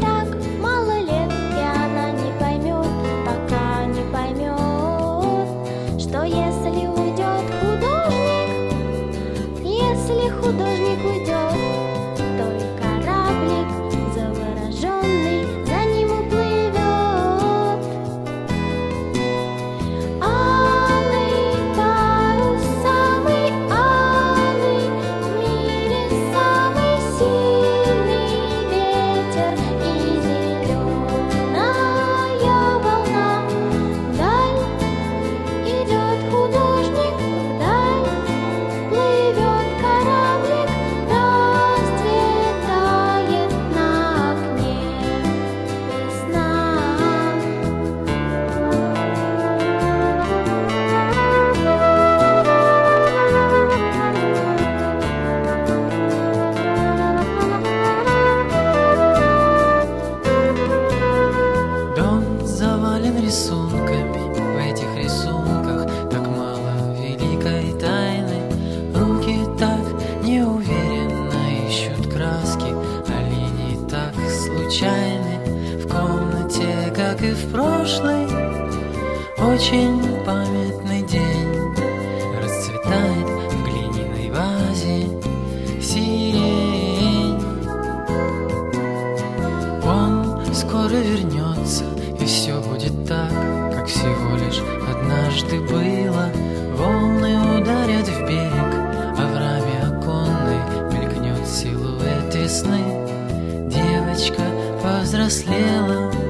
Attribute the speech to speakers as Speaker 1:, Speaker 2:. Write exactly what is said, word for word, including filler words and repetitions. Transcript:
Speaker 1: так мало лет, и она не поймет, пока не поймет, что если уйдет художник, если художник уйдет, то и кораблик завороженный за ним уплывет. Алый парус, самый алый в мире, самый сильный ветер и зеленая волна. Вдаль идет художник, вдаль плывет кораблик, расцветает на окне весна.
Speaker 2: Дом завален рисунками, в этих рисунках так мало великой тайны. Руки так неуверенно ищут краски, а линии так случайны. В комнате, как и в прошлый, очень памятный день. Расцветает в глиняной вазе сирень. Он скоро вернется, и все будет так, как всего лишь однажды было. Волны ударят в берег, а в раме оконной мелькнет силуэт весны. Девочка повзрослела,